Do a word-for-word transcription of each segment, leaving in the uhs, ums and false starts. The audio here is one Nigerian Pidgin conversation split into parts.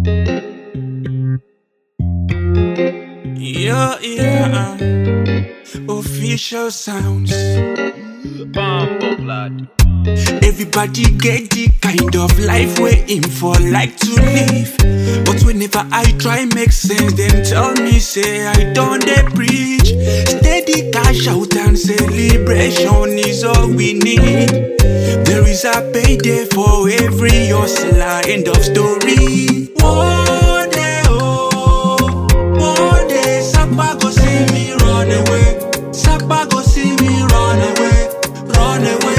Yeah, yeah. Official sounds. Bumbo blood. Everybody get the kind of life we aim for like to live. But whenever I try make sense, them tell me say I don't dey preach. Steady cash out and celebration is all we need. There is a payday for every hustler, end of story. One day, oh, one day, Sapa go see me run away. Sapa go see me run away, run away.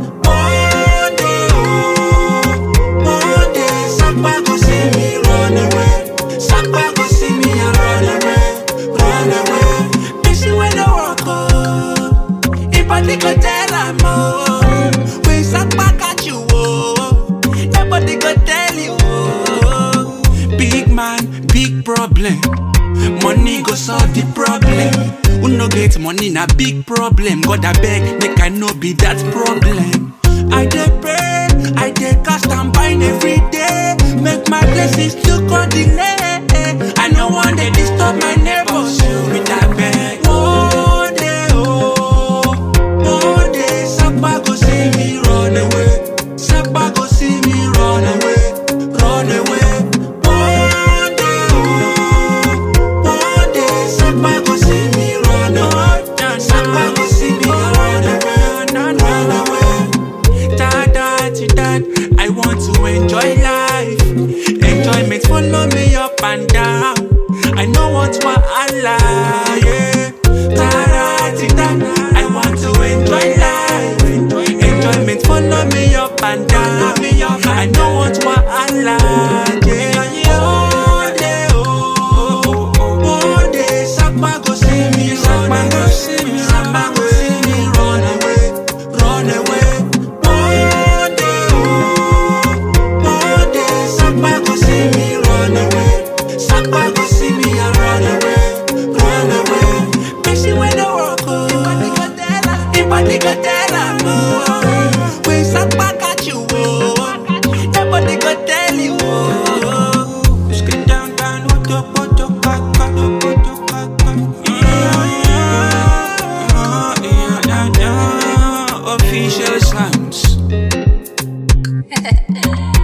One day, oh, one day, Sapa go see me run away. Sapa go see me and run away, run away. Busy when the work oh, if I think I tell I'm oh. Sapa catch you, oh. Nobody go tell you, oh. Big man, big problem. Money go solve the problem. Who no get money na big problem. God I beg, make I no be that problem. I dey pray, I dey cast and bind every day. Make my blessings look on delay. I no want to disturb my neighbors with that beg. One day, oh, one day, Sapa go see me run away. Sapa go see me run away, run away. One day, oh, one day, Sapa go see me run away. Sapa go see me run away, run away. Dad, dad, dad, I want to enjoy life. Enjoyment follow me up and down. I know what wahala, yeah. Dad, dad, I want to enjoy life. Enjoyment follow me up and down. I know what wahala, yeah. One day, oh, one day, Sapa go see me run away. Sapa go see me run away, run away. One day, oh, one day, Sapa go see me run away. Sapa go see me and run away, run away. Busy when the work oh, if I think I tell I'm oh. When Sapa catch you, oh, nobody go tell you, oh. Skin down, down, what up, what up, what up, what up, what up. Yeah, yeah, yeah, yeah, yeah. Official sounds.